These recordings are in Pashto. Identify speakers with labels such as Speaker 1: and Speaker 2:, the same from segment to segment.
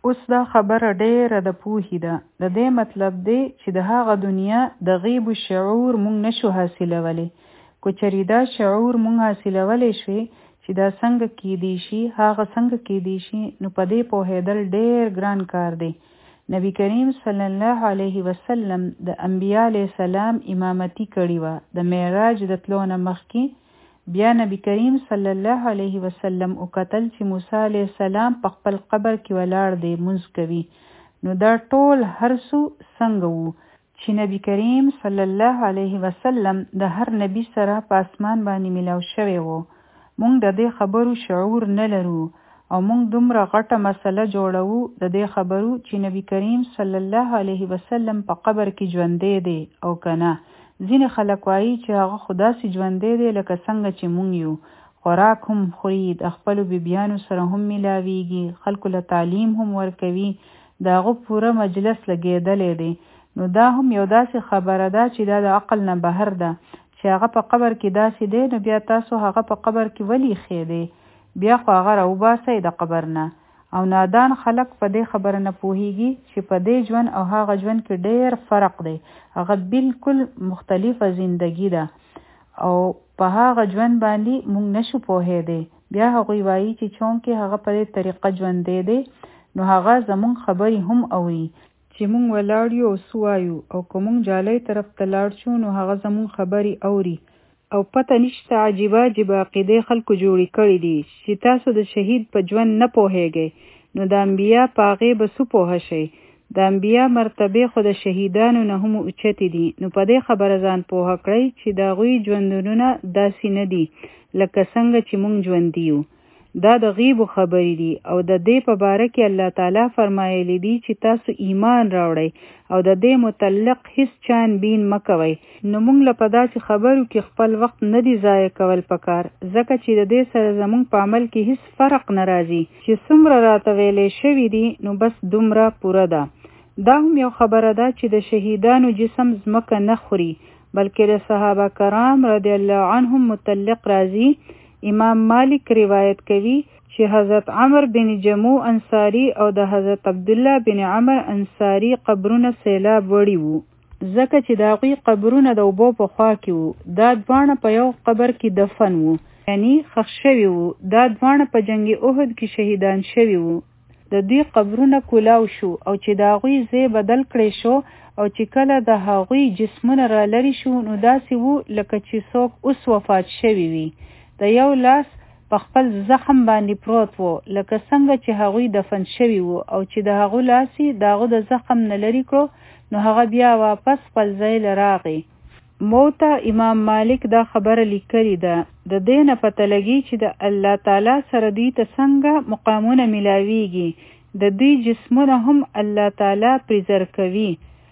Speaker 1: اوس دا خبره ډیره د پوهې ده. د دې مطلب دی چې د هغه دنیا د غیب شعور مونږ نشو حاصلولی. که چېرې دا شعور مونږ حاصلولی شوی چې دا څنګه کیدی شي، هغه څنګه کیدی شي، نو په دې پوهېدل ډیر ګران کار دی. نبی کریم صلی الله علیه وسلم د انبیاء علیه السلام امامتی کړې وه. د معراج د تلو نه مخکې بیا نبی کریم صلی الله علیه وسلم وکتل چې موسی علیه السلام په خپل قبر کې ولاړ دی، مونځ کوي. نو دا ټول هر څه څنګه وو چې نبی کریم صلی الله علیه وسلم د هر نبی سره په اسمان باندې ملاو شوی وو. مونږ د دې خبرو شعور نه لرو او مونږ دومره غټه مسله جوړوو د دې خبرو چې نبی کریم صلی الله علیه وسلم په قبر کې ژوندی دی او کنه. ځینې خلک وایي چې هغه خو داسې ژوندی دی لکه څنګه چې مونږ یو. خوراک هم خوري، د خپلو بیبیانو سره هم ملاویږي، خلکو له تعلیم هم ورکوي، د هغه پوره مجلس لګېدلی دی. نو دا هم یو داسې خبره ده چې دا د عقل نه بهر ده چې هغه په قبر کې داسې دی، نو بیا تاسو هغه په قبر کې ولې ایښی دی؟ بیا خو هغه راوباسئ د قبر نه. او نادان خلک په دې خبره نه پوهیږي چې په دې ژوند او هغه ژوند کې ډیر فرق دی. هغه بالکل مختلفه زندگی ده او په هغه ژوند باندې مونږ نشو پوهېدی. بیا هغوی وایي چې چونکې هغه په دې طریقه ژوندی دی نو هغه زمونږ خبرې هم اوري چې مونږ ولاړ یو او څه وایو، او که مونږ جالۍ طرف ته لاړ شو نو هغه زمونږ خبرې اوري. او پته نشته عجیبه عجیبه عقیدې خلکو جوړې کړي دي چې تاسو د شهید په ژوند نه پوهیږئ نو د انبیا په هغې به څه پوهه شئ؟ د انبیا مرتبې خو د شهیدانو نه هم اوچتې دي. نو په دې خبره ځان پوهه کړئ چې د هغوی ژوندونونه داسې نه دي لکه څنګه چې مونږ ژوندي یو. دا د غیبو خبرې دي او د دې په باره کې الله تعالی فرمایلی دي چې تاسو ایمان راوړئ او د دې متعلق هیڅ چان بین مه کوئ. نو موږ له په داسې خبرو کې خپل وخت نه دی ضایع کول پکار، ځکه چې د دې سره زموږ په عمل کې هیڅ فرق نه راځي. چې څومره راته ویلې شوي دي نو بس دومره پوره ده. دا هم یو خبره ده چې د شهیدانو جسم ځمکه نه خوري، بلکې د صحابه کرام رضی الله عنهم متعلق راځي. امام مالک روایت کوي چې حضرت عمر بن جموع انصاری او د حضرت عبدالله بن عمر انصاری قبرونه سیلاب وړي وو، ځکه چې د هغوی قبرونه د اوبو په خوا کې وو. دا دواړه په یو قبر کې دفن وو، یعنی ښخ شوي وو. دا دواړه په جنگ احد کې شهیدان شوي وو. د دوی قبرونه کولاو شو او چې د هغوی ځای بدل کړی شو او چې کله د هغوی جسمونه را لرې شو نو داسې وو لکه چې څوک اوس وفات شوي وي. د یو لاس په خپل زخم باندې پروت وو لکه څنګه چې هغوی دفن شوي وو، او چې د هغو لاس یې د هغو د زخم نه لرې کړو نو هغه بیا واپس خپل ځای له راغی. موته امام مالک دا خبره لیکلې ده. د دې نه پته لګي چې د الله تعالی سره دوی ته څنګه مقامونه ملاویږي. د دوی جسمونه هم الله تعالی پریزر کوي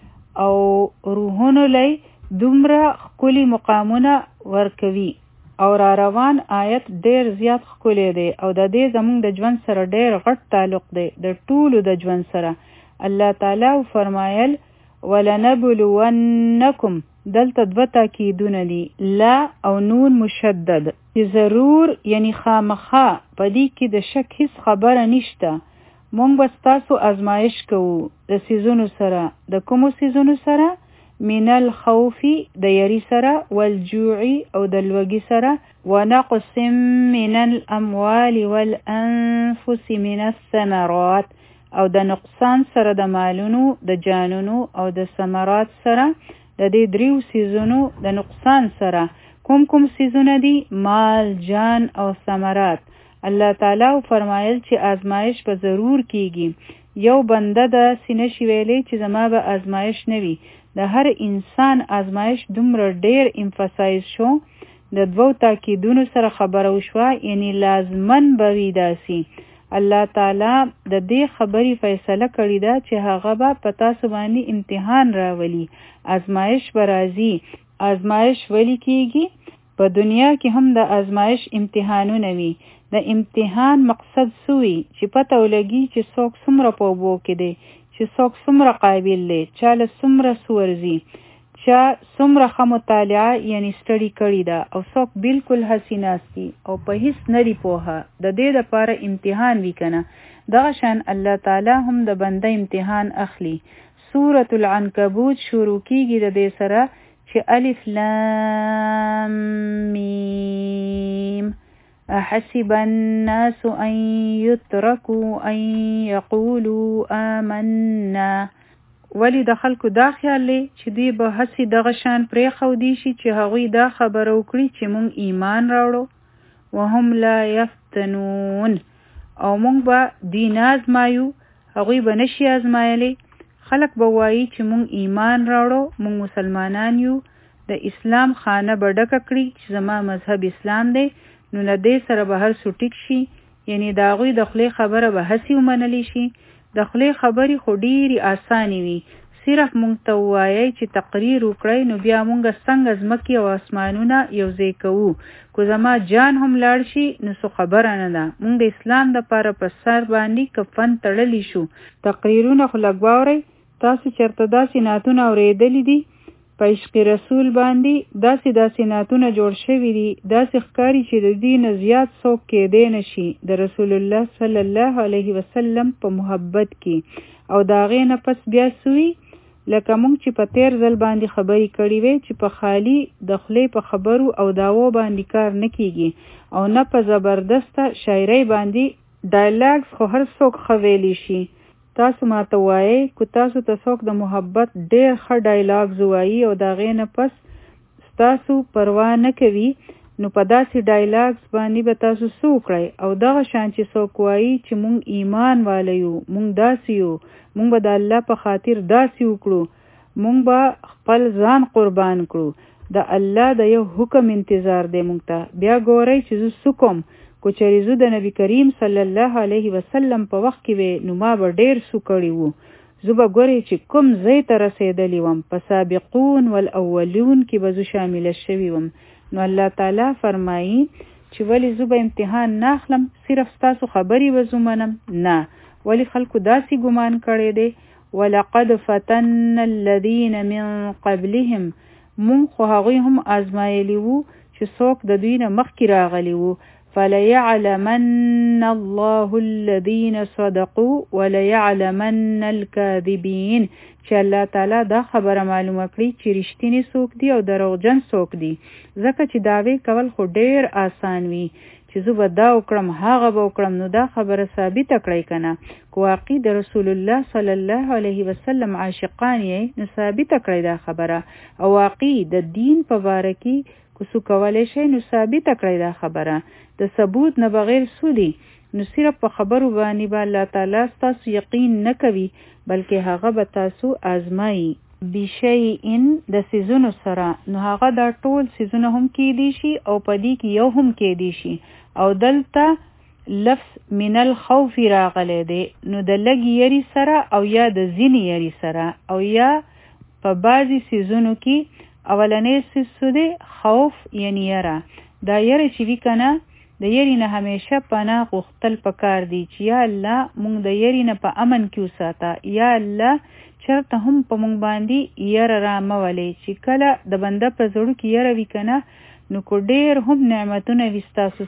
Speaker 1: او روحونو لای دومره ښکلي مقامونه ورکوي. او را روان آیت ډیر زیات ښکلی دی او د دې زموږ د ژوند سره ډیر غټ تعلق دی، د ټولو د ژوند سره. الله تعالی فرمایل ولنبلونکم، دلته دوه تاکیدونه دي، لا او نون مشدد، چې ضرور یعنی خامخا په دې کې د شک هیڅ خبره نشته. مونږ به ستاسو ازمایش کوو د څیزونو سره. د کومو څیزونو سره؟ من الخوف د یری سره، والجوع او د لوږې سره، ونقص من الاموال والانفس من الثمرات او د نقصان سره د مالونو، د جانونو او د ثمرات سره. د دې دریو سیزونو د نقصان سره کوم کوم سیزونه دي؟ مال، جان او ثمرات. الله تعالی فرمایل چې آزمایش به ضرور کیږي. یو بنده د سینه شي ویلې چې زما به آزمایش نه وي. د هر انسان آزمایش دومره ډیر امفسایز شو، د دوو تاکیدونو سره خبره وشوه، یعنی لازمن به وي داسې. الله تعالی د دې خبرې فیصله کړې ده چې هغه به په تاسو باندې امتحان راولي، آزمایش به راځي. آزمایش ولی کیږي؟ په دنیا کې هم د آزمایش امتحانونه وي. د امتحان مقصد سوی چې پته ولګي چې څوک څومره په اوبو کې دی، چې څوک څومره قابل دی، چا له څومره سورځي، چا څومره ښه مطالعه یعنی سټډي کړې ده، او څوک بالکل هسې ناست دي او په هیڅ نه دي پوهه. د دې دپاره امتحان وي که نه؟ دغه شان الله تعالی هم د بنده امتحان اخلي. سورة العنکبوت شروع کیږي د دې سره چې الف لام میم احسب الناس ان يتركوا ان يقولوا آمنا. ولی د خلکو دا خیال دی چې دوی به هسې دغه شان پرېښودی شي چې هغوی دا خبره وکړي چې مونږ ایمان راوړو. وهم لا یفتنون، او مونږ به دوی نه ازمایو، هغوی به نشي ازمایلی. خلک به وایي چې مونږ ایمان راوړو، مونږ مسلمانان یو، د اسلام خانه به ډکه کړي چې زما مذهب اسلام دی، نو له دې سره به هر څه ټیک شي. یعنی د هغوی د خولې خبره به هسې ومنلی شي. د خولې خبرې خو ډېرې اسانې وي، صرف مونږ ته ووایئ چې تقریر وکړئ، نو بیا مونږ څنګه ځمکې او اسمانونه یو ځای کوو. کو زما جان هم لاړ شي نو څه خبره نه ده. مونږ د اسلام دپاره په سر باندې کفن تړلی شو. تقریرونه خو لږ واورئ. تاسو چېرته داسې نعتونه اورېدلي دي په عشق رسول باندې؟ داسې نعتونه جوړ شوي دي، داسې ښکاري چې د دې نه زیات څوک کېدی نه شي د رسول الله صلی الله علیه وسلم په محبت کې. او د هغې نه پس بیا سوي لکه مونږ چې په تیر ځل باندې خبرې کړې وې چې په خالي د خولې په خبرو او دعوو باندې کار نه کیږي، او نه په زبردسته شاعرۍ باندې. ډایلاګز خو هر څوک ښه ویلی شي. تاسو ماته وایئ که تاسو ته څوک د محبت ډېر ښه ډایلاګز وایي او د هغې نه پس ستاسو پروا نه کوي، نو په داسې ډایلاګز باندې به تاسو څه وکړئ؟ او دغه شان چې څوک وایي چې مونږ ایمان والا یو، مونږ داسې یو، مونږ به د الله په خاطر داسې وکړو، مونږ به خپل ځان قربان کړو، د الله د یو حکم انتظار دی مونږ ته. بیا ګورئ چې زه څه کوم. کو چېرې زه د نبي کریم صلی الله علیه وسلم په وخت کې وې نو ما به ډېر څه کړي وو. زه به ګورئ چې کوم ځای ته رسېدلی وم، په سابقون والاولون کې به زه شامله شوي وم. نو الله تعالی فرمایي چې ولی زه به امتحان نه اخلم، صرف ستاسو خبرې به زه منم؟ نه، ولی خلکو داسې ګمان کړی دی. ولقد فتنا الذین من قبلهم، مونږ خو هغوی هم ازمایلی وو چې څوک د دوی نه مخکې راغلی وو. فليعلمن الله الذين صدقوا وليعلمن الكاذبين، چې الله تعالی دا خبره معلومه کړي چې رښتینی څوک دی او دروغجن څوک دی. ځکه چې دعوی کول خو ډیر آسان وي چې زه به دا وکړم هغه به وکړم، نو دا خبره ثابته کړئ کنه. که واقعي د رسول الله صلی الله علیه وسلم عاشقان یې نو ثابته کړئ دا خبره، او واقعي د دین په باره کې که څه کولی شئ نو ثابته کړئ دا خبره. د ثبوت نه بغیر سودی، نو صرف په خبرو باندې به الله تعالی ستاسو یقین نه کوي، بلکې هغه به تاسو آزمایي. بشیئن د سیزونو سره، نو هغه دا ټول سیزونه هم کېدی شي او په دې کې یو هم کېدی شي. او دلته لفظ من الخوف راغلی دی، نو د لږ یری سره او یا د ځینې یری سره، او یا په بعضې سیزونو کې اولنی سیز دی خوف یعنی یره. دا یره چې وي که نه، د یری نه همیشه پناه غوښتل پکار دی چې یا الله مونږ د یری نه په امن کې وساته، یا الله چرته هم په مونږ باندې یره را مولې. چې کله د بنده په زړه کې یره وي که نه، نو که ډېر هم نعمتونه وي ستاسو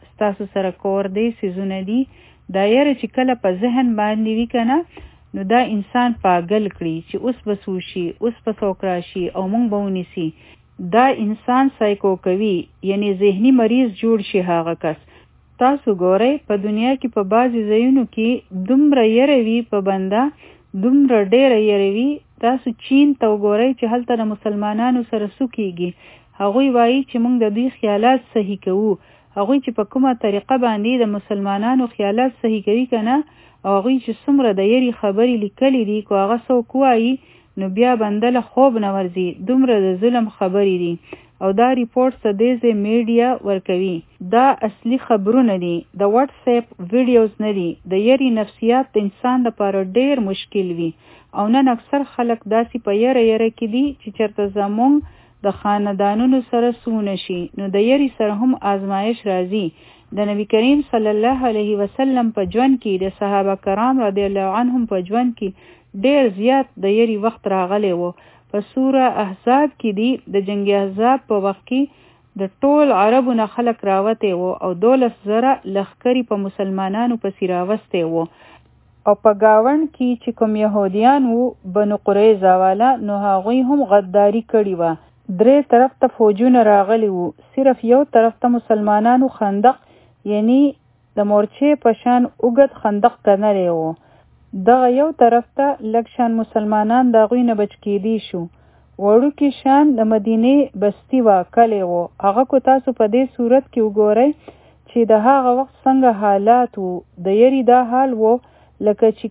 Speaker 1: سره کور دی سیزونه دي، دا یره چې کله په ذهن باندې وي که نه، نو دا انسان پاگل کړي چې اوس به څه وشي، اوس به څوک راشي او مونږ به ونیسي. دا انسان سایکو کوي، یعنی ذهنی مریض جوړ شي هغه کس. تاسو ګورئ په دنیا کې په بعضې ځایونو کې دومره یره وي په بنده، دومره ډېره یره وي. تاسو چین ته وګورئ چې هلته د مسلمانانو سره څه کېږي. هغوی وایي چې موږ د دوی خیالات صحیح کوو. هغوی چې په کومه طریقه باندې د مسلمانانو خیالات صحیح کوي که نه، او هغوی چې څومره د یری خبرې لیکلي دي، که هغه څوک وایي نو بیا بنده له خوب نه ورځي. دومره د ظلم خبرې دي، او دا ریپورټ سدیزه میډیا ورکوي. دا اصلي خبرونه دي، د واتس اپ ویډیوز نه دي. د یری نفسیات د انسان لپاره ډیر مشکل وي، او نن اکثر خلک داسې په یره کې دي چې چرته زمونږ د خاندانونو سره سونه شي، نو د یری سره هم آزمایش راځي. د نبی کریم صلی الله علیه وسلم په ژوند کې، د صحابه کرام رضی الله عنهم په ژوند کې ډیر زیات د یری وخت راغلی و. په سوره احزاب کې دی، د جنگ احزاب په وخت کې د ټول عربو نه خلک راوته وو او 12,000 لښکرې په مسلمانانو پسې راوسته وو او په گاوند کې چې کوم يهوديان وو بنو قریظه والا نو هغوی هم غداری کړی و. 3 طرف ته فوجونه راغلي وو. صرف یو طرف ته مسلمانانو خندق یعنی د مورچې په شان اوږد خندق کنلی وو. دغه یو طرف ته لږ شان مسلمانان د هغوی نه بچ کېدی شو. وړوکی شان د مدینې بستی وا کلی وو. هغه کو تاسو په دې صورت کې وګورئ چې د هغه وخت څنګه حالات وو. د یری دا حال وو لکه چې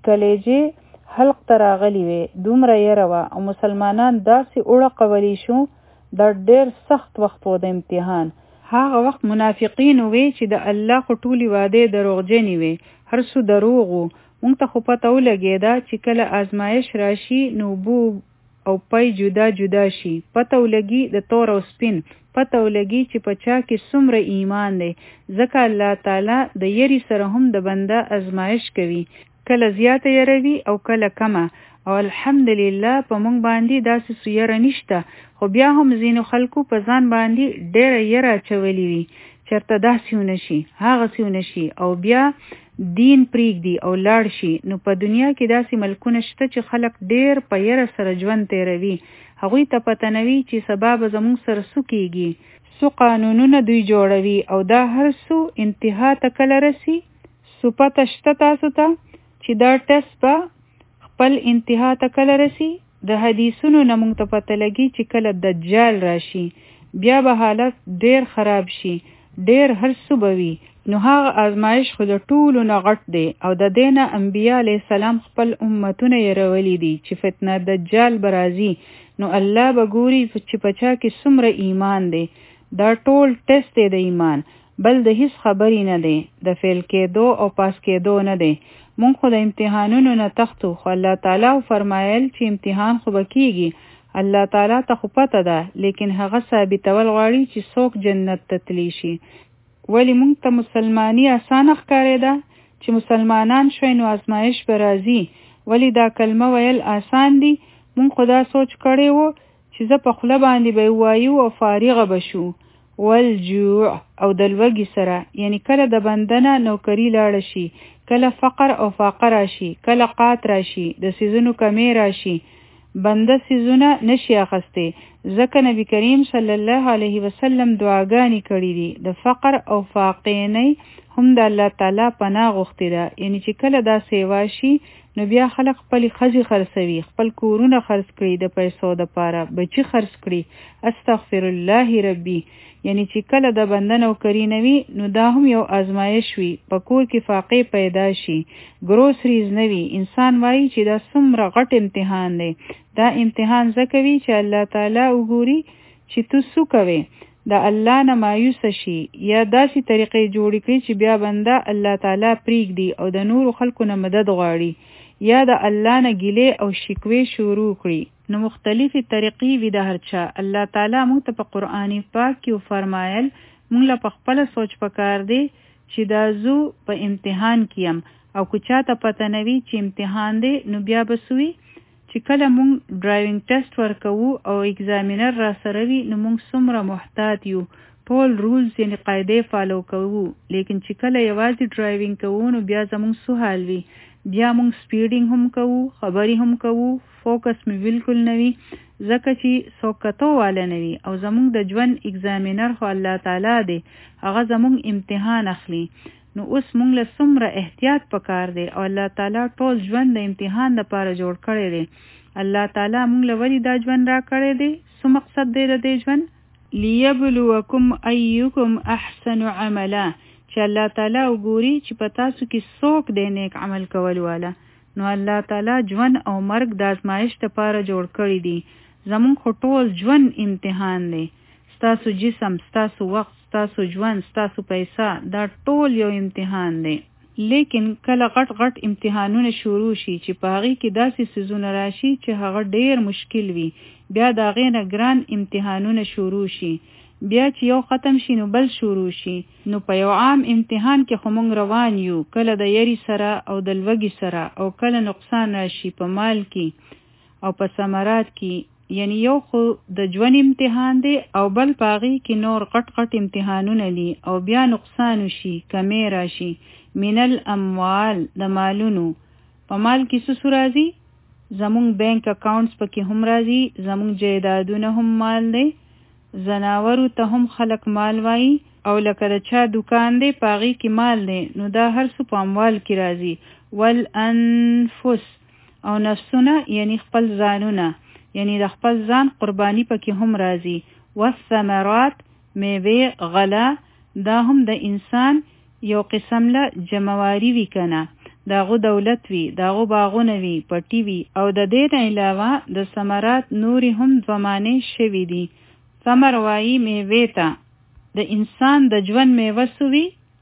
Speaker 1: کلیجې حلق ته راغلی وي. دومره یره وه او مسلمانان داسې اړقولی شو. دا ډېر سخت وخت و د امتحان. هغه وخت منافقین وی چې د الله خو ټولې وعدې دروغجنې وي. هر څه دروغ وو. مونږ ته خو پته ولګېده چې کله آزمایش راشي نو بو او پای جدا جدا شي. پته ولګي د تور او سپین. پته ولګي چې په چا کې څومره ایمان دی. ځکه الله تعالی د یری سره هم د بنده آزمایش کوي. کله زیاته یروي او کله کمه. او الحمدلله په مونږ باندې داسې څه یره نشته. خو بیا هم ځینو خلکو په ځان باندې ډېره یره اچولې وي. چېرته داسې ونه شي هغسې ونه شي او بیا دین پریږدي او لاړ شي. نو په دنیا کې داسې ملکونه شته چې خلک ډېر په یره سره ژوند تیروي. هغوی ته پته نه وي چې سبا به زموږ سره څه کېږي. څو قانونونه دوی جوړوي او دا هر څه انتها ته کله رسي. څو پته شته تاسو ته چې دا ټسټ به خپل انتها ته کله رسي. د حدیثونو نه موږ ته پته لګي چې کله دجال راشي بیا به حالت ډېر خراب شي. ډېر هر څه به وي. نو هغه آزمایش خو د ټولو نه غټ دی او د دې نه انبیا علیه السلام خپل امتونه یرولی دي چې فتنه دجال به راځي. نو الله به ګوري چې په چا کې څومره ایمان دی. دا ټول ټیسټ دی د ایمان. بل د هیڅ خبرې نه دی. د فیل کېدو او پاس کېدو نه دی. مونږ خو د امتحانونو نه تختو خو الله تعالی فرمایل چې امتحان خو به کېږي. الله تعالی ته خو پته ده لیکن هغه ثابتول غواړي چې څوک جنت ته تلی شي. ولی مونږ ته مسلمانی اسانه ښکارېده چې مسلمانان شوی نو آزمایش به راځي. ولی دا کلمه ویل آسان دي. مونږ خو دا سوچ کړی وو چې زه په خوله باندې به ووایو او فارغه به شو. والجوع او د لوږې سره یعنی کله د بندنه نوکري لاړه شي. کله فقر او فاقه راشي. کله قات راشي. د سیزونو کمی راشي. بنده سیزونه نشي اخسته. ځکه نبی کریم صلی الله علیه وسلم دعاګانې کړي دي. د فقر او فاقې نه هم د الله تعالی پناه غوښتې ده. یعنی چې کله دا سیوا شي نو بیا خلک خپل ښځې خرڅوي. خپل کورونه خرڅ کړي د پیسو دپاره. بچي خرڅ کړي. استغفر الله ربي. یعنی چې کله د بنده نوکري نه وي نو دا هم یو آزمایش وي. په کور کې فاقې پیدا شي. ګروسریز نه وي. انسان وایي چې دا څومره غټ امتحان دی. دا امتحان ځکه وي چې الله تعالی وګوري چې تو څه کوې. د الله نه مایوسه شي یا داسې طریقې جوړې کړي چې بیا بنده الله تعالی پریږدي او د نورو خلکو نه مدد غواړي یا د الله نه ګیلې او شکوې شروع کړي. نو مختلفې طریقې وي د هر چا. الله تعالی موږ ته په قرآن پاک کې فرمایل موږ له په خپله سوچ پکار دی چې دا زو په امتحان کې یم او که چاته پته نه وي چې امتحان دی نو بیا به څه وي چې کله موږ ډرایوینګ ټیسټ ورکوو او ایگزامینر را سره وي نو موږ څومره محتاط یو. ټول رولز یعنی قاعدې فالو کوو. لیکن چې کله یوازې ډرایوینګ کوو نو بیا زموږ څه حال وي. بیا موږ سپیډینګ هم کوو. خبرې هم کوو. فوکس مې بالکل نه وي ځکه چې څوک کتو والا نه وي او زموږ د ژوند ایگزامینر خو الله تعالی دی. هغه زموږ امتحان اخلي. نو اوس موږ له څومره احتیاط پکار دی او الله تعالی ټول ژوند د امتحان لپاره جوړ کړی دی. الله تعالی موږ له ولې دا ژوند را کړی دی. څه مقصد دی د دې ژوند؟ لیبلوکم ایکم احسن عملا. چې الله تعالی وګوري چې په تاسو کې څوک دی نیک عمل کول والا. نو الله تعالی ژوند او مرګ د آزمایش لپاره جوړ کړی دی. زمونږ خو ټول ژوند امتحان دی. ستاسو جسم، ستاسو وخت، ستاسو ژوند، ستاسو پیسه دا ټول یو امتحان دی. لیکن کله غټ غټ امتحانونه شروع شي چې په هغې کې داسې څیزونه راشي چې هغه ډیر مشکل وي. بیا د هغې نه ګران امتحانونه شروع شي. بیا چې یو ختم شي نو بل شروع شي. نو په یو عام امتحان کې خو موږ روان یو. کله د یری سره او د لوږې سره او کله نقصان راشي په مال کې او په ثمرات کې یعنی یو خو د ژوند امتحان دی او بل پاغي کې نور غټ امتحانونه دي او بیا نقصان شي کمی راشي. من الاموال د مالونو، په مال کې څه راځي؟ زمونږ بینک اکاونټس پکې هم راځي، زمونږ جایدادونه هم مال دی، زناورو ته هم خلق مال وایي، او لکه د چا دکان دی پاغي کې مال دی، نو دا هر څه په اموال کې راځي. والانفس او نفسونه یعنی خپل ځانونه، یعنی د خپل ځان قربانی پکې هم راځي. والثمرات میوه غله، دا هم د انسان یو قسم له جمعواری وی کنه، داغو دولت وی، داغو باغونه وی، پټی وی، او د دې نه علاوه د ثمرات نوري هم زمانه شوی دي. ثمر وایي میوه ته، د انسان د ژوند میوه سوی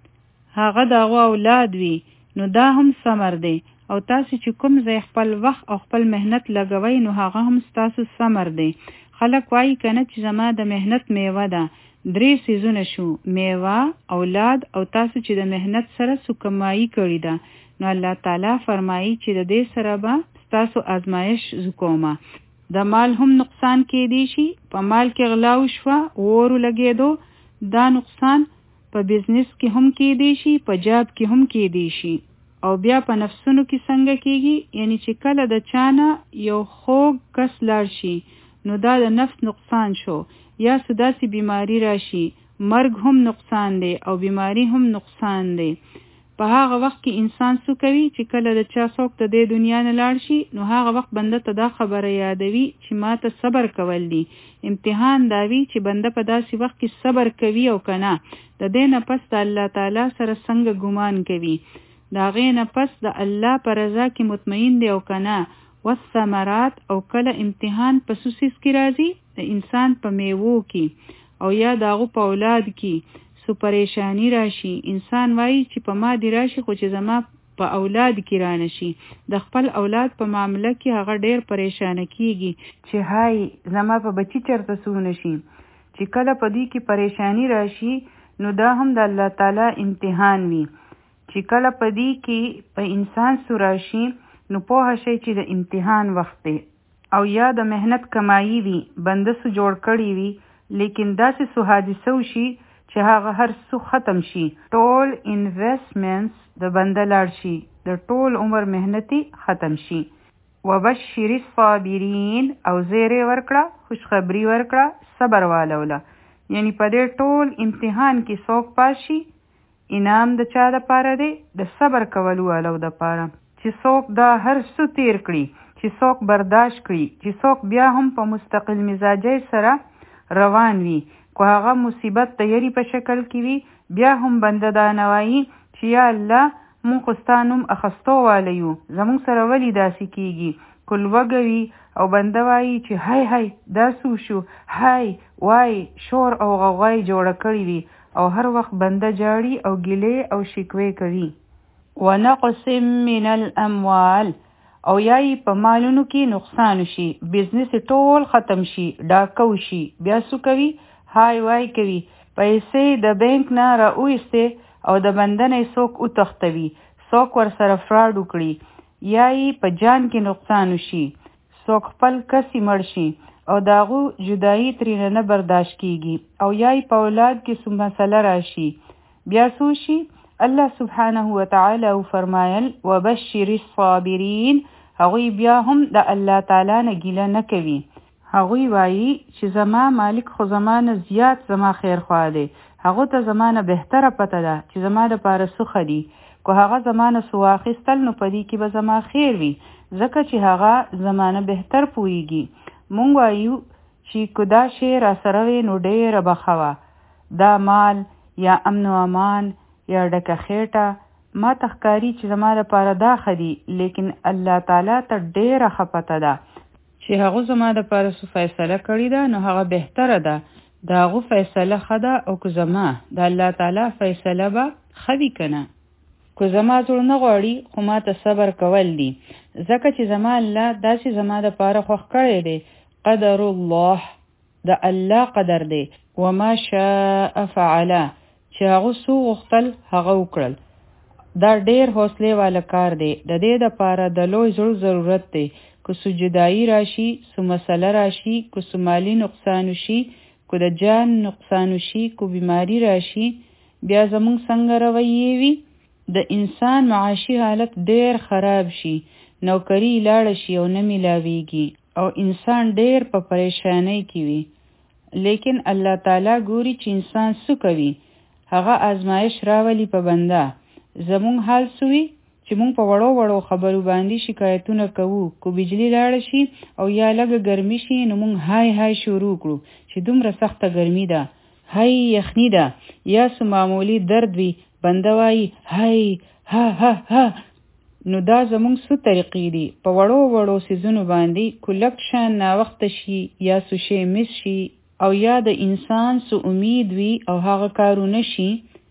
Speaker 1: هغه داغو اولاد وی، نو دا هم ثمر دی. او تاسو چې کوم ځای خپل وخت او خپل مهنت لګوي نو هغه هم تاسو ثمر دی. خلک وایي کنه چې زما د مهنت میوه ده. 3 سیزونه شو، میوه، اولاد، او تاسو چې د مهنت سره سو کمایي کړی ده. نو الله تعالی فرمایي چې د دې سره به تاسو آزمایش زکوما. د مال هم نقصان کې دی شي، په مال کې غلاو شو، ورو لګېدو، دا نقصان په بزنس کې هم کې دی شي، په جاب کې هم کې دی شي. او بیا په نفسونو کې څنګه کېږي؟ یعنی چې کله د چانه یو خوږ کس لاړ شي نو دا د نفس نقصان شو، یا سداسي بیماری راشي، مرګ هم نقصان دی او بیماری هم نقصان دی. په هغه وخت کې انسان څه کوي چې کله د چا څوک ته د دنیا نه لاړ شي نو هغه وخت بنده ته دا خبره یادوي چې ما ته صبر کول دي. امتحان داوي چې بنده په داسې وخت کې صبر کوي او کنه، د دې نه پس د الله تعالی سره څنګه ګمان کوي، دا غینه پس د الله پر رضا کې مطمئن دی او کنه. والثمرات او کله امتحان په سوسیس کې راځي، د انسان په میوو کې او یا داغو په اولاد کې سو پریشانی راشي. انسان وایي چې په ما دی راشي خو چې زما په اولاد کې رانه شي. د خپل اولاد په معامله کې هغه ډیر پریشانه کیږي چې هاي زما په بچی چرته سونه شي. چې کله په دې کې پریشانی راشي نو دا هم د الله تعالی امتحان وي. چې کله په دې کې په انسان سوراشي نو پوه شي چې د امتحان وخت دی، او یا د مهنت کمایي وي، بنده سو جوړ کړی وي، لیکن داسې سو حادثه وشي چې هغه هر څه ختم شي، ټول انویسټمنټس د بنده لاړ شي، د ټول عمر مهنتي ختم شي. وبشر الصابرین، او زیره ورکړه، خوشخبری ورکړه صبر والوله. یعنی په دې ټول امتحان کې څوک پاشي، انعام د چا د پاره دی؟ د صبر کولو والو د پاره. چې څوک دا هر څه تیر کړي، چې څوک برداشت کړي، چې څوک بیا هم په مستقل مزاجي سره روان وي، کو هغه مصیبت د یری په شکل کې وي، بیا هم بنده دا نوایي چې یا الله مونږ خو ستا نوم اخستو والیو، زمونږ سره ولې داسې کېږي. کل وګوي او بنده وایي چې هاي هاي دا څه شو، هاي وای شور او غوغای جوړه کړې وي، او هر وخت بنده جاړي او ګیلې او شکوې کوي. ونقص من الاموال، او یای په مالونو کې نقصان شي، بزنس ټول ختم شي، ډاکو شي، بیا څه کوي؟ هاي وای کوي، پیسې د بانک نه راوېسته او د بنده نه څوک وتښتوي، څوک ور سره فراډ وکړي، یای په جان کې نقصان شي، څوک خپل کسي مړ شي او داغو جدائی ترینه نه برداشت کیږي، او یای په اولاد کې څه مسله راشي، بیا څه شي؟ الله سبحانه وتعالی فرمایل وبشر الصابرین. هغوی بیا هم د الله تعالی نه ګیله نه کوي، هغوی وایي چې زما مالک خو زما نه زیات زما خیر خواه دی، هغه ته زما نه بهتره پته ده چې زما د پاره څه دي، کو هغه زما نه څه واخیستل نو په دې کې به زما خیر وي، ځکه چې هغه زما نه بهتر پوهیږي. مونږ وایو چې که دا شی را سره وي نو ډېره به ښه وه، دا مال یا امن و امان یا ډکه خېټه ما ته ښکاري چې زما دپاره دا ښه دي، لیکن الله تعالی ته ډېره ښه پته ده چې هغه زما دپاره څه فیصله کړې ده نو هغه بهتره ده، د هغو فیصله ښه ده، او که زما د الله تعالی فیصله به ښه وي که نه. که زما زړه نه غواړي خو ما ته صبر کول دي، ځکه چې زما الله داسې زما دپاره خوښ کړی دی. قدر الله، د الله قدر دی. وما شاء فعلا، چې هغه څه غوښتل هغه وکړل. دا ډیر حوصله والا کار دی. د دې دپاره د لوی زړه ضرورت دی. که سو جدایي راشي، سو مسله راشي، که سو مالی نقصان شي، که د جان نقصان شي، که بیماری راشي، بیا زمونږ څنګه رویې وي؟ د انسان معاشي حالت ډیر خراب شي، نوکری لاړه شي او نه میلاویږي او انسان ډیر په پریشانۍ کې وي. لیکن الله تعالی ګوري چې انسان څه کوي. هغه آزمایش راولي په بنده. زمونږ حال سوي چې مونږ په وړو وړو خبرو باندې شکایتونه کوو. کو بجلی لاړه شي او یا لږه ګرمي شي نو مونږ های شروع کړو چې دومره سخته ګرمي ده، های یخني ده، یا سو معمولی درد وي بنده وایي های ها ها ها. نو دا زمونږ څه طریقې دي؟ په وړو وړو سیزونو باندې کلک شان ناوخته شي یا سو شی مس شي او یا د انسان سو امید وي او هغه کارونه شي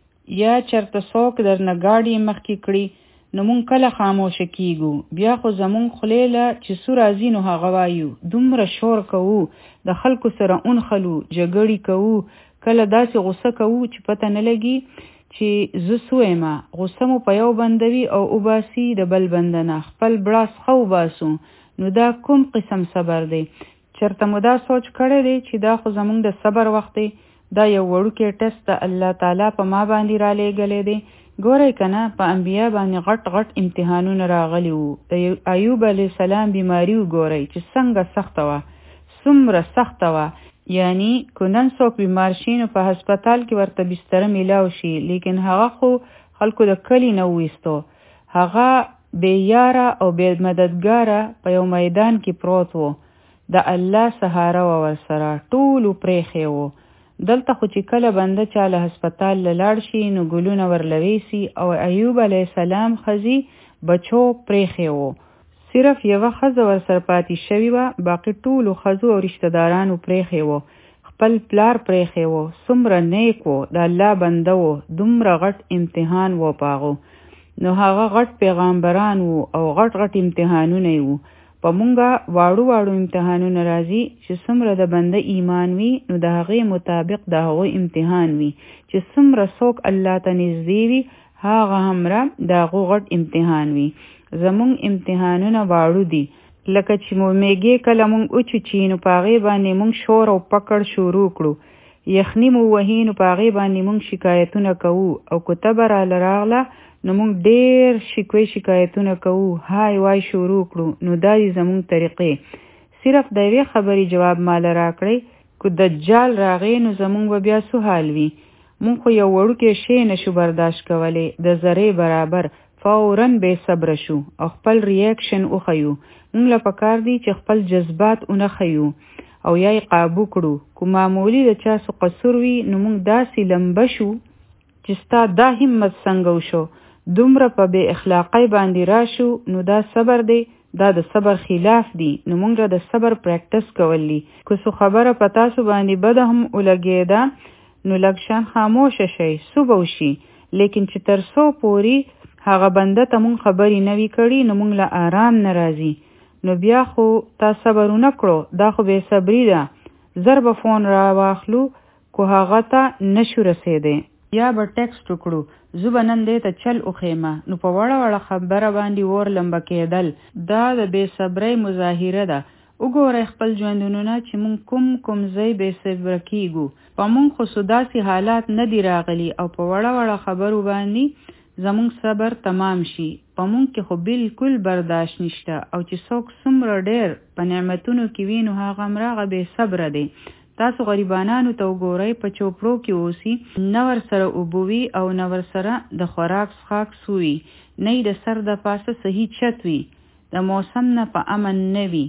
Speaker 1: یا چرته څوک درنه گاډي مخکې کړي نو مونږ کله خاموشه کیږو. بیا خو زمونږ خولې له چې څو راځي نو هغه وایو. دومره شور کوو، د خلکو سره اونخلو، جګړې کوو، کله داسې غصه کوو چې پته نه لګي چې زه سویمه. غصه مو په یو بندوي او اوباسي د بل بندنه خپل بړاس خو باسو. نو دا کوم قسم صبر دی؟ چرته مو دا سوچ کړی دی چې دا خو زمونږ د صبر وخت دی؟ دا یو وړوکی ټیسټ د الله تعالی په ما باندې را لېږلی دی. ګورئ کنه په انبیا باندې غټ امتحانونه راغلي وو. د ایوب علیه السلام بیماری وګورئ چې څنګه سخته وه، څومره سخته وه. یعنی که نن څوک بیمار شي نو په هسپتال کې ورته بستره میلاو شي، لیکن هغه خو خلکو د کلي نه وویستو. هغه بې یاره او بې مددګاره په یو میدان کې پروت و. د الله سهاره و ورسره، ټولو پریښی و. دلته خو چې کله بنده چاله هسپتال لاړ شي نو ګلونه ورلویسي او ایوب علیه السلام ښځې بچو پریښی و. صرف یوه ښځه ورسره پاتې شوې وه، باقي ټولو ښځو او رشته دارانو پریښی و. خپل پلار پریښی و، څومره نیک و، د الله بنده و، دومره غټ امتحان و پاغو. نو هغه غټ پیغامبران و او غټ امتحانونه و. په مونږه واړو امتحانونه راځي چې څومره د بنده ایمان وي نو د هغې مطابق د هغوی امتحان وي. چې څومره څوک الله ته نږدې وي هغه همره د هغو غټ امتحان وي. زمونږ امتحانونه واړو دي. لکه چې مو میږې کله مونږ اوچوچي نو په هغې باندې مونږ شور او پکړ شروع کړو. یخني مو وهي نو په هغې باندې مونږ شکایتونه کوو. او که تبه راله راغله نو مونږ ډیر شکایتونه کوو، های وای شروع کړو. نو دا دي زمونږ طریقې. صرف د یوې خبرې جواب ماله راکړئ، که دجال راغی نو زمونږ به بیا څه حال وي؟ مونږ خو یو وړوکی شی نشو برداشت کولی، د ذرې برابر. فوراً بې صبره شو او خپل ریاکشن وښیو. مونږ له پکار دی چې خپل جذبات ونه ښیو او یا یې قابو کړو. که معمولی د چا څه قصور وي نو مونږ داسې لمبه شو چې ستا دا همت څنګه وشو، دومره په بې اخلاقی باندې راشو. نو دا صبر دی، دا د صبر خلاف دی. نو مونږ را د صبر پریکټس کولی. که څه خبره په تاسو باندې بده هم ولګېده نو لږ شان خاموشه شئ، څه به وشي. لیکن چې تر څو پورې هغه بنده ته مونږ خبرې نه وي کړي نو مونږ له آرام نه راځي. نو بیا خو تا صبر ونه کړو، دا خو بې صبري ده. زر به فون را واخلو که هغه ته نشو رسېدی، یا به ټیکسټ وکړو زه به نن دې ته چل وښیمه. نو په وړه خبره باندې اور لمبه کېدل دا د بې صبرۍ مظاهره ده. وګورئ خپل ژوندونونه چې مونږ کوم ځای بې صبره کېږو. په مونږ خو داسې حالات نه دي راغلي او په وړه خبرو باندې زمونږ صبر تمام شي. په مونږ کې خو بالکل برداشت نشته او چې څوک څومره ډېر په نعمتونو کې وي نو هغه همراغه بې صبره دی. تاسو غریبانانو ته وګورئ، په چوپړو کې اوسي، نه ورسره اوبوي او نه ورسره د خوراک څښاک سوي، نه د سر د پاسه صحیح چت وي، د موسم نه په امن نه وي،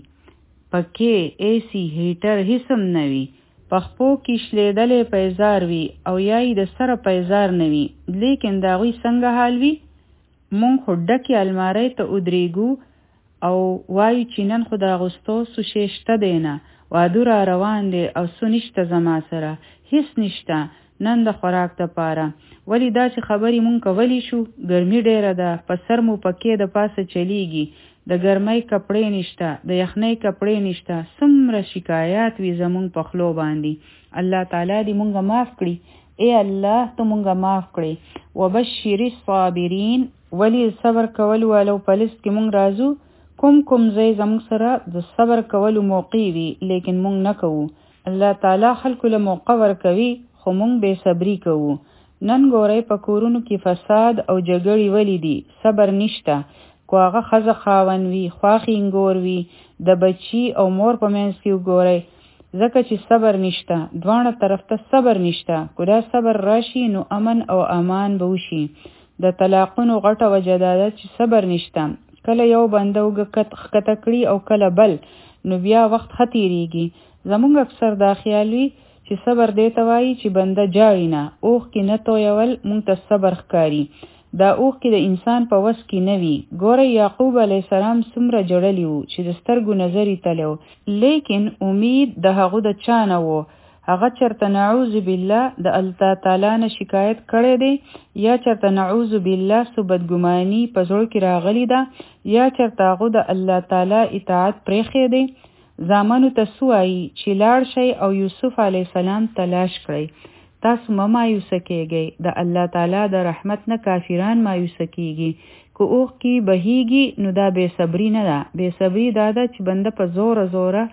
Speaker 1: پکې ایسی هیټر هیڅ هم نه وي، پخپو کې شلیدلې پیزار وي او یا یې د سره پیزار نه وي. لیکن د هغوی څنګه حال وي؟ مونږ خو ډکې المارۍ ته ودرېږو او وایو چې نن خو د اغوستو څه شی شته دی نه، واده را روان دی او څه نشته زما سره، هیڅ نشته نن د خوراک دپاره. ولې داسې خبرې مونږ کولی شو؟ ګرمي ډیره ده، په سر مو پکې د پاسه چلیږي، د ګرمۍ کپړې نشته، د یخنۍ کپړې نشته، څومره شکایات وي زمونږ په خلو باندې. الله تعالی دې مونږه معاف کړي. ای الله ته مونږه معاف کړي. وبشر الصابرین ولی صبر کولو والو په لیست کې مونږ راځو کوم ځای زموږ سره د صبر کولو موقع وي لیکن مونږ نه کوو. الله تعالی خلکو له موقع ورکوي خو مونږ بې صبري کوو. نن ګورئ په کورونو کې فساد او جګړې ولې دي؟ صبر نشته. کو هغه ښځه خاوند وي، خواښینګور وي، د بچي او مور په منځ کې وګورئ ځکه چې صبر نشته. دواړه طرف ته صبر نشته. کو دا صبر راشي نو امن او امان به وشي. د طلاقونو غټه وجه دا ده چې صبر نشته. کله یو بنده ښکته کړي او کله بل نو بیا وخت ښه تېرېږي. زموږ اکثر دا خیال وي چې صبر دې ته وایي چې بنده جاړي نه، اوښکې نه تویول مونږ ته صبر ښکاري. دا اوښکې د انسان په وس کې نه وي. ګورئ یعقوب علیه السلام څومره ژړلی و چې د سترګو نظر یې تلی و، لیکن امید د هغو د چا نه و. هغه چېرته نعوذ بالله د الله تعالی نه شکایت کړی دی، یا چېرته نعوذ بالله څه بدګماني په زړه کې راغلی ده، یا چېرته هغو د الله تعالی اطاعت پرېښی دی. زامنو ته څه وایي چې لاړ شئ او یوسف علیه السلام تلاش کړئ. تاسو مه مایوسه کیږئ. د الله تعالی د رحمت نه کافران مایوسه کیږي. که اوښکې بهیږي نو دا بې صبري نه ده. بې صبري دا ده چې بنده په زوره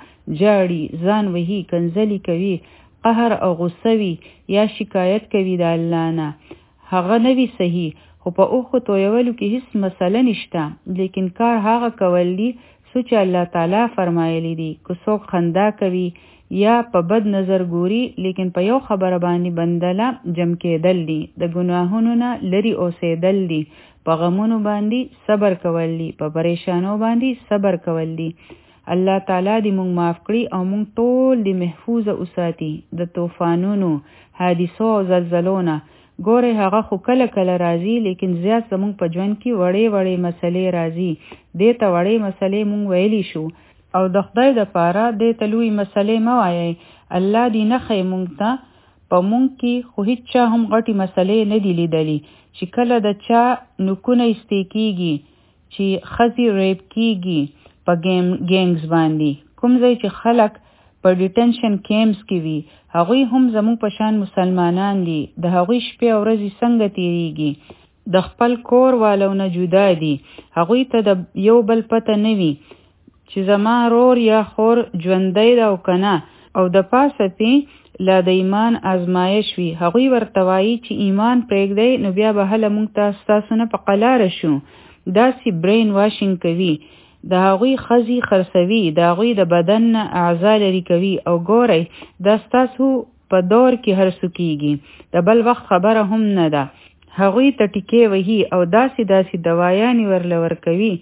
Speaker 1: جاړي، ځان وهي، کنځلي کوي، قهر او غصه وي یا شکایت کوي د الله نه. هغه نه وي صحیح. خو په اوښکو تویولو کې هیڅ مسله نشته، لیکن کار هغه کول دي چې الله تعالی فرمایلی دي. که څوک خندا کوي یا په بد نظر ګوري لیکن په یو خبره باندې بندله جمع کېدل دي، د ګناهونو نه لرې اوسېدل دي، په غمونو باندې صبر کول دي، په پریشانو باندې صبر کول دي. الله تعالی دې مونږ معاف کړي او مونږ ټول دې محفوظ وساتي د طوفانونو، حادثو او زلزلو نه. ګورئ هغه خو کله کله راځي لیکن زیات زمونږ په ژوند کې وړې مسلې راځي. دې ته وړې مسلې مونږ ویلی شو او د خدای دپاره دې ته لوی مسلې مه وایئ. الله دې نه ښیي مونږ ته. په مونږ کې خو هیڅ چا هم غټې مسلې نه دي لیدلي چې کله د چا نوکونه ایستې کېږي، چې ښځې ریپ کېږي په ګینګز باندې. کوم ځای چې خلک په ډیټنشن کیمپس کې وي هغوی هم زموږ په شان مسلمانان دي. د هغوی شپې او ورځې څنګه تېرېږي، د خپل کور والو نه جدا دي. هغوی ته د یو بل پته نه وي چې زما رور یا خور ژوندی ده او که نه، او د پاسه پې لا د ایمان ازمایش وي. هغوی ورته وایي چې ایمان پرېږدئ نو بیا به هله مونږ ته ستاسو نه په قلاره شو. داسې برین واشنګ کوي، د هغوی ښځې خرڅوي، د هغوی د بدن نه اعضا لرې کوي. او ګورئ دا ستاسو په دور کې هر څه کېږي، د بل وخت خبره هم نه ده. هغوی ته ټیکې وهي او داسې دوایانې ورله ورکوي.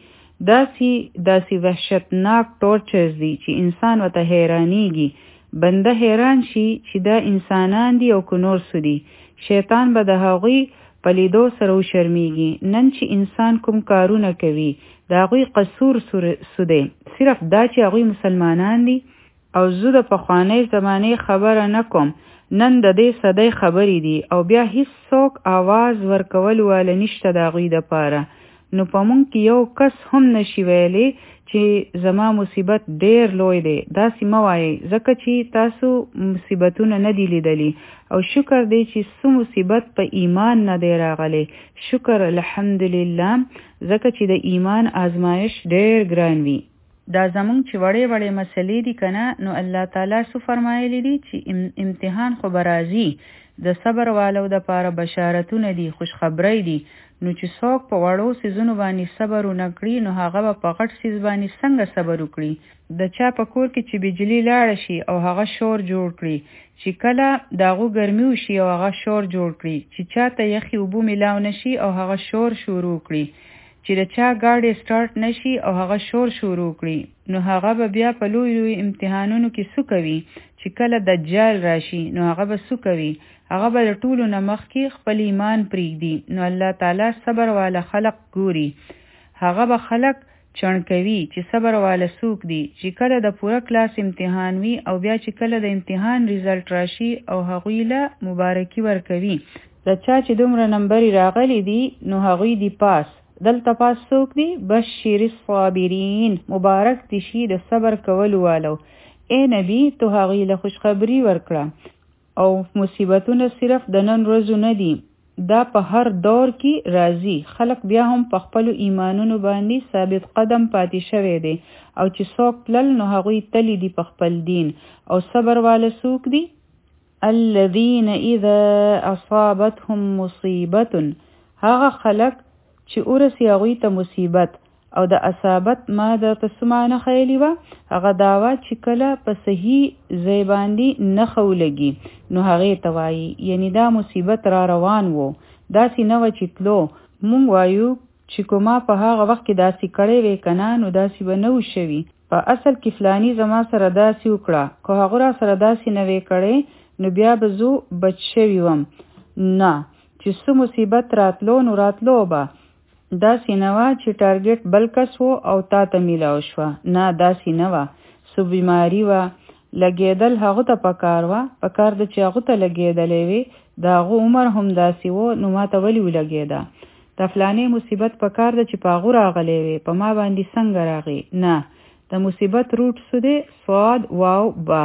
Speaker 1: داسې وحشتناک ټورچرز دي چې انسان ورته حیرانېږي. بنده حیران شي چې دا انسانان دي او که نور څه دي. شیطان به د هغوی په لیدو سره وشرمېږي. نن چې انسان کوم کارونه کوي د هغوی قصور څه دی؟ صرف دا چې هغوی مسلمانان دي. او زه د پخوانۍ زمانې خبره نه کوم، نن د دې صدۍ خبرې دي او بیا هیڅ څوک آواز ورکولو واله نشته د هغوی دپاره. نو په مونږ کې یو کس هم نشي ویلی چې زما مصیبت ډیر لوی دی. داسې مه وایئ ځکه چې تاسو مصیبتونه نه دي لیدلي. او شکر دی چې څه مصیبت په ایمان نه دی راغلی. شکر الحمدلله، ځکه چې د ایمان آزمایش ډیر ګران وي. دا زمونږ چې وړې مسلې دي که نه، نو الله تعالی څه فرمایلی دي چې امتحان خو به راځي. د صبر والو دپاره بشارتونه دي، خوشخبری دي. نو چې څوک په وړو څیزونو باندې صبر ونه کړي نو هغه به په غټ څیز باندې څنګه صبر وکړي. د چا په کور کې چې بجلی لاړه شي او هغه شور جوړ کړي، چې کله د هغو ګرمي وشي او هغه شور جوړ کړي، چې چاته یخې اوبه میلاو نشي او هغه شور شروع کړي، چې د چا ګاډی سټارټ نشي او هغه شور شروع کړي، نو هغه به بیا په لوی امتحانونو کې څه کوي؟ چې کله دجال راشي نو هغه به څه کوي؟ هغه به د ټولو نه مخکې خپل ایمان پرېږدي. نو الله تعالی صبر والا خلق ګوري. هغه به خلق چڼکوي چې صبر والا څوک دي، چې کله د پوره کلاس امتحان وي او بیا چې کله د امتحان ریزلټ راشي او هغوی له مبارکي ورکوي. د چا چې دومره نمبرې راغلی دي نو هغوی دی پاس. دلته پاس څوک دی؟ بشیر الصابرین، مبارک دي شي د صبر کولو والو. ای نبی تو هغوی له خوشخبری ورکړه. او مصیبتونه صرف د نن ورځو نه دي، دا په هر دور کې راځي. خلق بیا هم په خپلو ایمانونو باندې ثابت قدم پاتې شوی دی او چې څوک تلل نو هغوی تلی دي په خپل دین. او صبر والا څوک دي؟ الذین اذا اصابتهم مصیبة، هغه خلق چې ورسی هغوی ته مصیبت. او د اصابت ما د تسمانه خیلی و هغه داوا چې کله په صحیح ځای باندې نښه ولګي نو هغې ته وایي، یعنی دا مصیبت را روان وو، داسې نه وه چې تلو. مونږ وایو چې کوما په هغه وخت کې داسې کړی وی که نه نو داسې به نه و شوي. په اصل کې فلانی زما سره داسې وکړه، که هغه را سره داسې نه وی کړی نو بیا به زه بچ شوي وم. نه، چې څه مصیبت راتلو نو راتلو به. داسې نه وه چې ټارګټ بل کس و او تا ته میلاو شوه. نه، داسې نه وه. څه بیماري وه، لګېدل هغه ته پکار وه، پکار ده چې هغه ته لګېدلی وي. د هغه عمر هم داسې و نو ما ته ولې ولګېده. د فلانې مصیبت پکار ده چې په هغو راغلی وي، په ما باندې څنګه راغی. نه، د مصیبت روټ څه دی؟ صاد واو با.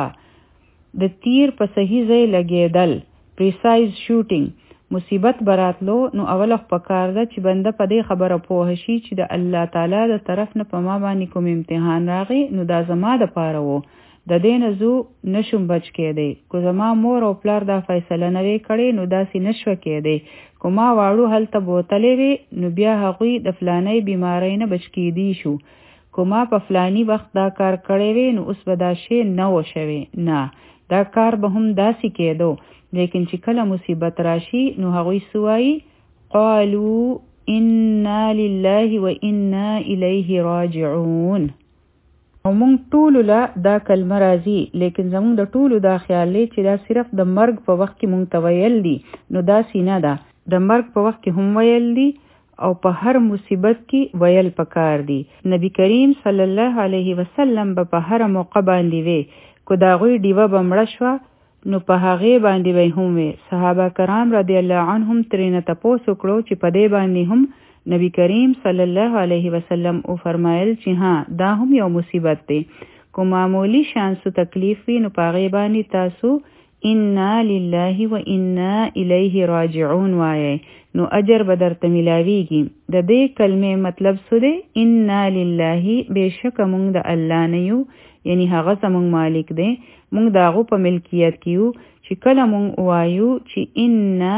Speaker 1: د تیر په صحیح ځای لګېدل، پریسایز شوټینګ. مصیبت براتلو نو اول په کار ده چې بنده په دې خبره پوه شي چې د الله تعالی د طرف نه په ما باندې کوم امتحان راغی نو دا زما د پاره وو، د دې نه زه نشم بچ کېدی. که زما مور او پلار دا فیصله نه وی کړې نو داسې نشوه کېدی. که ما واړو هلته بوتلی وي نو بیا هغوی د فلانی بیماری نه بچ کېدی شو. که ما په فلانی وخت دا کار کړی وي نو اوس به دا شی نه و شوی. نه، دا کار به هم داسې کېدو. لیکن چې کله مصیبت راشي نو هغوی سوایی قالو انا لله و انا الیه راجعون. او مونږ ټولو له دا کلمه راځي، لیکن زمونږ د ټولو دا خیال دی چې دا صرف د مرګ په وخت کې مونږ ته ویل دي. نو داسې نه ده، د مرګ په وخت کې هم ویل دي او په هر مصیبت کې ویل پکار دي. نبی کریم صلی الله علیه وسلم په هر موقع باندې وی، که د هغوی ډیوه به مړه شوه نو په هغې باندې به هم وي. صحابه کرام رضی الله عنهم ترېنه تپوس وکړو چې په دې باندې هم نبی کریم صلی الله علیه وسلم او فرمایل چې ها دا هم یو مصیبت دی. که معمولی شان څه تکلیف وي نو په هغې باندې تاسو انا لله و انا الیه راجعون وایئ نو اجر به درته میلاویږي. د دې کلمې مطلب څه دی؟ انا لله، بېشکه موږ د الله نه یو، یعنی هغه زموږ مالک دی، موږ د هغو په ملکیت کې یو. چې کله موږ وایو چې انا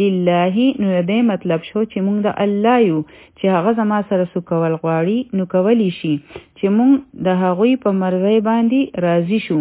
Speaker 1: لله نو د دې مطلب شو چې موږ د الله یو، چې هغه زما سره څه کول غواړي نو کولی شي، چې موږ د هغوی په مرضۍ باندې راضي شو.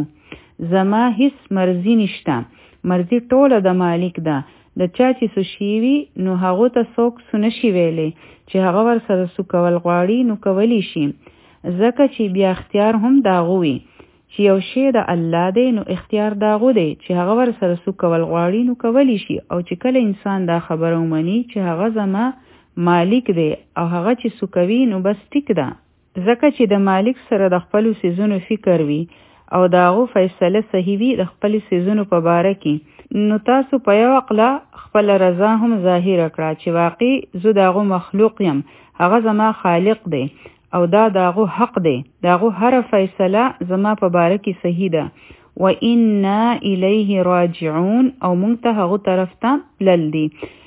Speaker 1: زما هیڅ مرضي نشته، مرضي ټوله د مالک ده. د چا چې څه شي وي نو هغو ته څوک څه نشي ویلی، چې هغه ور سره څه کول غواړي نو کولی شي. ځکه چې بیا اختیار هم د هغو وي. چې یو شی د الله دی نو اختیار د هغو دی چې هغه ور سره څه کول غواړي نو کولی شي. او چې کله انسان دا خبره ومني چې هغه زما مالک دی او هغه چې څه کوي نو بس ټیک ده. ځکه چې د مالک سره د خپلو څیزونو فکر وي او د هغو فیصله صحیح وي د خپلو څیزونو په باره کې، نو تاسو په یو عقله خپل رضا هم ظاهره کړه چې واقعي زه د هغو مخلوق یم، هغه زما خالق دی او دا د هغو حق دی، د هغو هره فیصله زما په باره کې صحیح ده. و انا الیه راجعون، او مونږ ته هغو طرف ته تلل دي.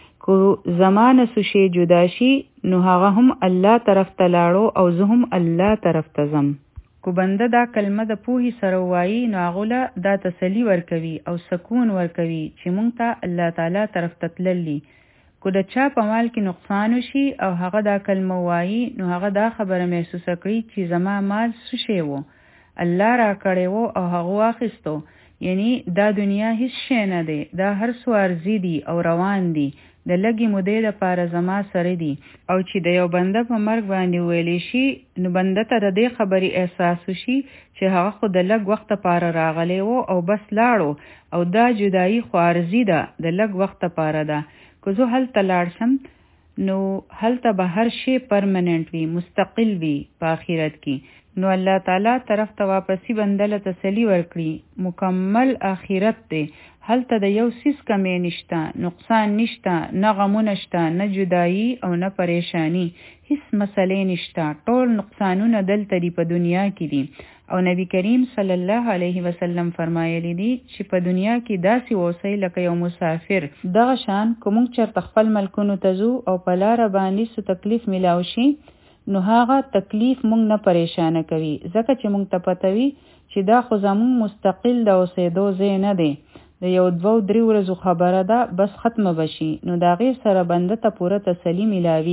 Speaker 1: که زما نه څه شی جدا شي نو هغه هم الله طرف ته لاړو او زه هم الله طرف ته ځم. که بنده دا کلمه د پوهې سره وایي نو هغو له دا تسلی ورکوي او سکون ورکوي چې مونږ ته الله تعالی طرف ته تللی. که د چا په مال کې نقصان وشي او هغه دا کلمه وایي نو هغه دا خبره محسوسه کړي چې زما مال څه شی و، الله را کړی و او هغه واخیستو. یعنی دا دنیا هیڅ شی نه دی، دا هر څه عارضي دي او روان دي، د لږې مودې دپاره زما سره دي. او چې د یو بنده په مرګ باندې ویلی شي نو بنده ته د دې خبرې احساس وشي چې هغه خو د لږ وخت دپاره راغلی و او بس لاړو، او دا جدایي خو عارضي ده، د لږ وخت دپاره ده. که زه هلته لاړ شم نو هلته به هر شی پرمننټ وي، مستقل وي په آخرت کې. نو الله تعالی طرف ته واپسی بندله تسلی ورکړي مکمل آخرت دی هلته د یو سیس کمی نشته نقصان نشته نه غمونه شته نه جدایی او نه پریشانی هیڅ مسلې نشته ټول نقصانونه دلته دی په دنیا کې دي او نبی کریم صلی الله علیه وسلم فرمایلی دی چې په دنیا کې داسې اوسئ لکه یو مسافر دغه شان کوم چرته خپل ملکونو ته ځو او په لار باندې څه تکلیف ملاوي شي نو هغه تکلیف مونږ نه پریشانه کوي ځکه چې مونږ ته پته وي چې دا خو زمونږ مستقل د اوسېدو ځای نه دی د یو 2-3 ورځو خبره ده بس ختمه بشي نو د هغې سره بنده ته پوره تسلي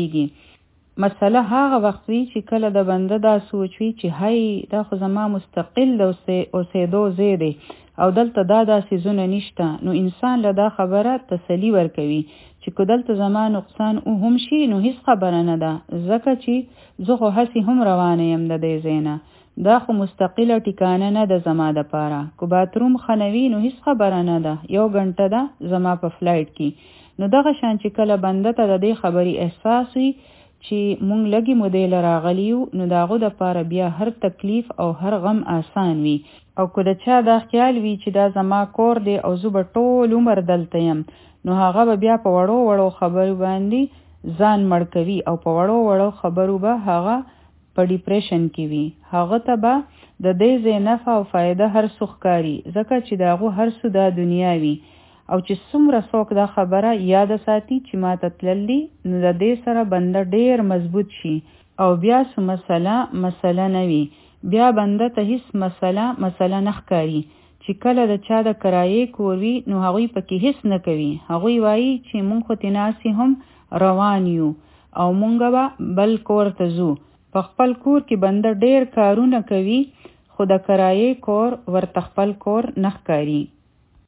Speaker 1: ملاویږي مسله هغه وخت وي چې کله د بنده دا سوچ وي چې هی دا خو زما مستقل د اوسېدو ځای دی او دلته دا څیزونه نشته نو انسان له دا خبره تسلي ورکوي چې که دلته زما نقصان او هم شي نو هیڅ خبره نه ده ځکه چې زه خو هسې هم روانه یم د دې ځای نه دا خو مستقله ټیکانه نه ده زما دپاره که باتروم ښه نو هیڅ خبره نه ده 1 غنټه ده زما په فلایټ کې نو دغه شان چې کله بنده ته د دې خبرې احساس وي چې مونږ لږې مودې له راغلي یو نو د هغو دپاره بیا هر تکلیف او هر غم آسان وي او که د چا دا خیال وي چې دا زما کور دی او زه به ټول عمر دلته یم نو هغه به بیا په وړو خبرو باندې ځان مړ کوي او په وړو خبرو به هغه په ډیپریشن کې وي هغه ته به د دې ځای نفع او فایده هر څه ښکاري ځکه چې د هغو هر څه دا دنیا وي او چې څومره څوک دا خبره یاد ساتي چې ما ته تللی نو د دې سره بنده ډیر مضبوط شي او بیا څه مسله نه وي بیا بنده ته هیڅ مسله نه ښکاري چې کله د چا د کرایې کور وي نو هغوی پکې هیڅ نه کوي هغوی وایي چې مونږ خو تناسي هم روان یو او مونږ به بل کور ته ځو په خپل کور کې بنده ډیر کارونه کوي خو د کرایې کور ورته خپل کور نه ښکاري